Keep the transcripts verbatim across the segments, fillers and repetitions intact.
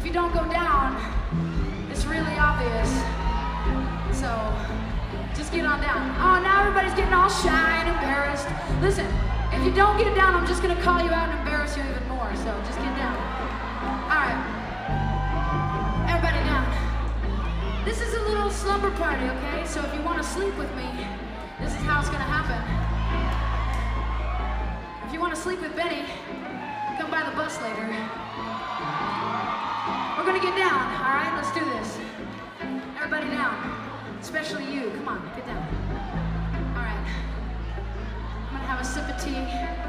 you don't go down, it's really obvious. So, just get on down. Oh, now everybody's getting all shy and embarrassed. Listen, if you don't get down, I'm just gonna call you out and embarrass you even more, so just get down. All right. Everybody down. This is a little slumber party, okay? So if you want to sleep with me, this is how it's gonna happen. If you want to sleep with Benny, come by the bus later. We're gonna get down, all right? Let's do this. Everybody down, especially you. Come on, get down. All right. I'm gonna have a sip of tea.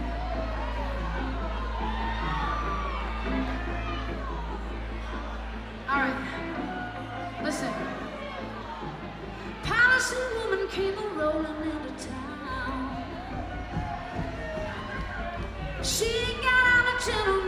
All right. Listen. Palace woman came a rolling into town. She got on a gentle